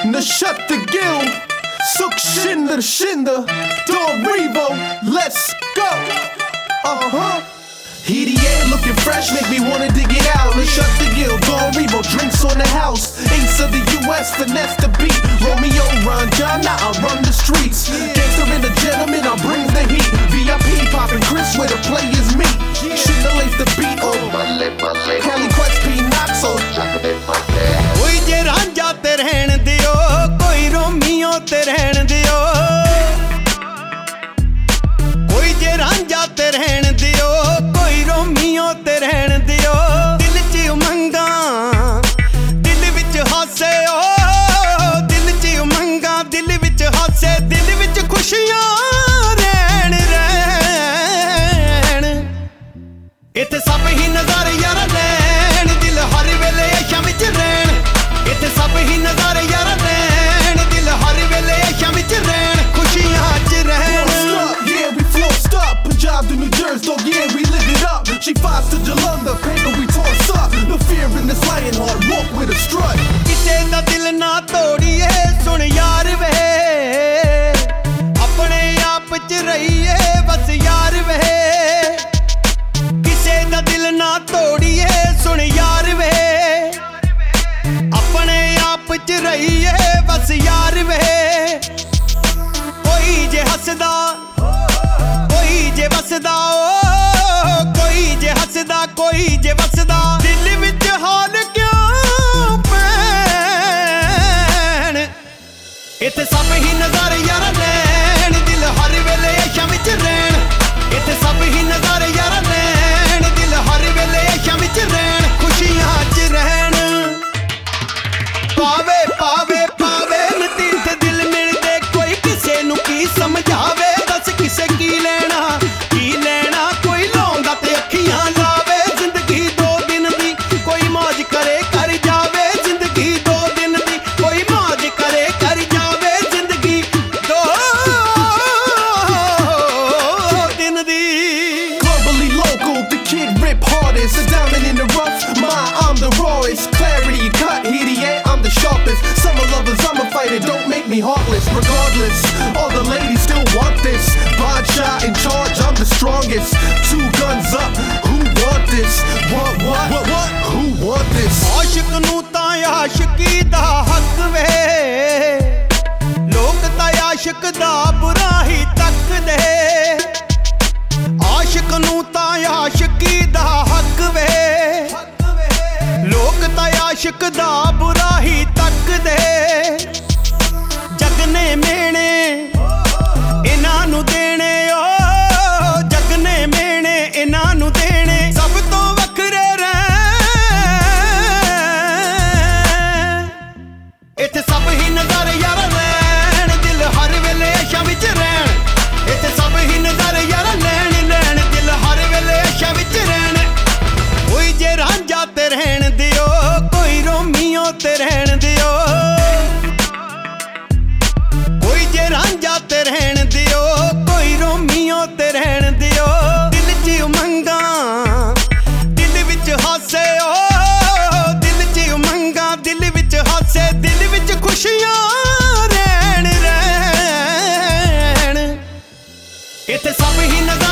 Nashut the Gill, Suk Shinder Shinder, Don Revo, let's go. EDA looking fresh, make me wanna dig it out. Nashut the Gill, Don Revo, drinks on the house. Ace of the US, finesse the beat. Romeo run, John, now I run the streets. Gangster and a gentleman, I bring the heat. VIP poppin' Chris where the players meet. Shinder lace the beat, oh Cali Quest P Knox, oh कोई जे रांझा ते रहन दियो, कोई Romeo ते रहन दियो, कोई जे रांझा ते रहन दियो, कोई रोमियो ते रहन दियो। दिल च उमंगा, दिल विच हासे, ओ दिल च उमंगा, दिल विच हासे, दिल विच खुशियां रहन रहन। इत्थे सब ही नज़ारे यार लैन, दिल हर वेले अशां विच रहन। इत्थे सब ही नज़ारे यार लैन, दिल हर वेले अशां विच रहन, खुशियां च रहन। yeah, we flossed up. Punjab to New Jersey, dog, yeah, we live it up. She fights to Jalanda, paper we toss up. No fear in this lion heart, walk with a strut. किसे दा दिल ना तोड़िए, सुन यार वे, अपने आप च रहिए बस यार वे। किसे दा दिल ना तोड़िए, सुन यार वे, अपने आप च रहिए बस यार वे। कोई जे हसदा, कोई जे वसदा, ओ कोई जे हसदा, कोई जे वसदा, दिल विच हाल क्यों पैण। इत्थे सब ही नज़ारे यार लैन, दिल हर वेले अशां विच रहन। इत्थे सब ही नज़ारे यार लैन, दिल हर वेले अशां विच रहन, खुशियां च रहन। पावे पावे पावे नतीर्थ दिल मिलदे, कोई किसे नू की समझावे, दस किसे की लेना कोई लाउंदा ते अखियां लावे। जिंदगी दो दिन दी, कोई मौज करे कर जावे, जिंदगी दो दिन दी, कोई मौज करे कर जावे, जिंदगी दो दिन दी। Globally local, the kid rip hardest. A diamond in the rough, I'm the rawest. Clarity cut, EDA, I'm the sharpest. Summer lovers, I'm a fighter, don't make me heartless. Regardless, all the ladies still want this. Shot in charge, I'm the strongest. 2 guns up, who want this? What? Who want this? आशिक नू तां आशिकी दा हक वे, लोक तां आशिक दा बुरा ही तकदे। आशिक नू तां आशिकी दा हक वे, लोक तां आशिक दा बुरा ही तकदे। जग ने मेणे इन्हां नू देने, ओ जग ने मेणे इन्हां नू देने, सब तो वखरे रहन। इत्थे सब ही नज़ारे यार लैन, दिल हर वेले अशां विच रहन। इत्थे सब ही नज़ारे यार लैन, दिल हर वेले अशां विच रहन। कोई जे रांझा ते रहन दियो, कोई रोमियो ते रहन दियो, कोई जे रांझा ते रहन दियो, कोई रोमियो ते रहन दियो। दिल च उमंगा, दिल विच हासे, ओ दिल च उमंगा, दिल विच हासे, दिल विच खुशियां रहन रहन। इत्थे सब ही नज़ारे